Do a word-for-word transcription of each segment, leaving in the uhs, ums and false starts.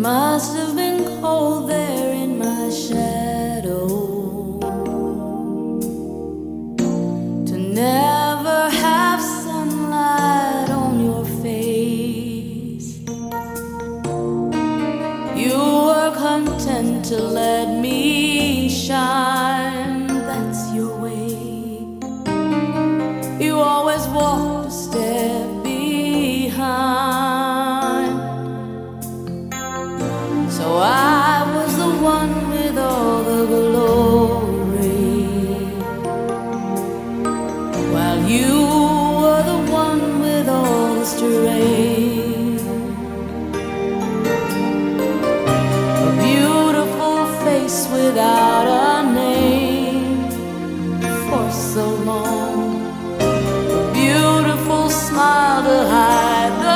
must have been cold there in my shadow to never have sunlight on your face. You were content to let me shine, that's your way. You always walked a step behind. So I was the one with all the glory, while you were the one with all the strength. A beautiful face without a name for so long, a beautiful smile to hide the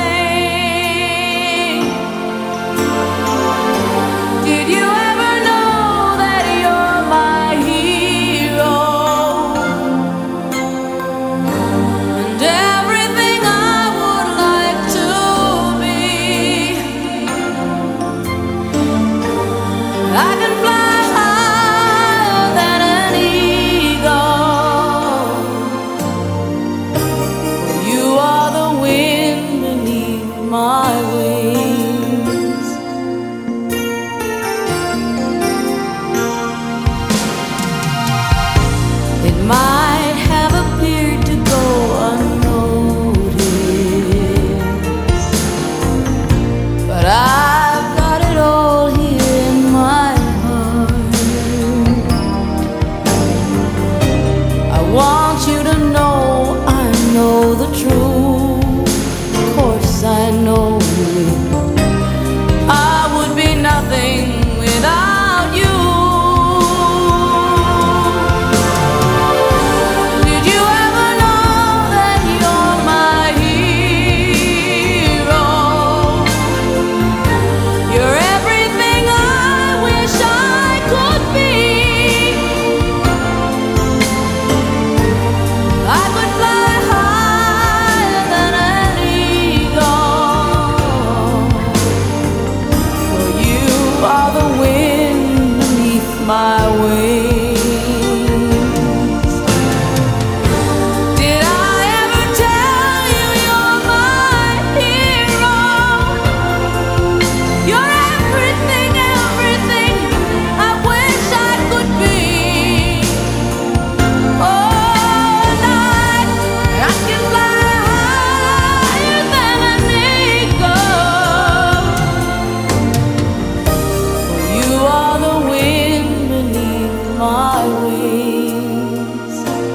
my wings. It might have appeared to go unnoticed, but I've got it all here in my heart. I want you to know I know the truth. I know I would be nothing without you. Did you ever know that you're my hero? You're everything I wish I could be. I could fly higher than an eagle. Are the wind beneath my wings. Did I ever tell you you're my hero? You're everything, everything I wish I could be. Oh, night I can fly higher than an eagle. You are the wind beneath my wings,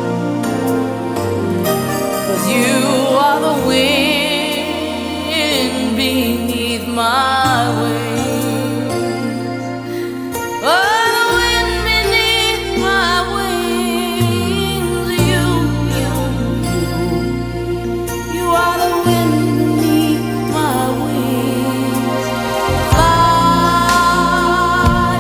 'cause you are the wind beneath my wings. Oh, the wind beneath my wings. You, you, you, you are the wind beneath my wings. Fly,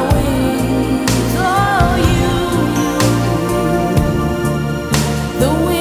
the wind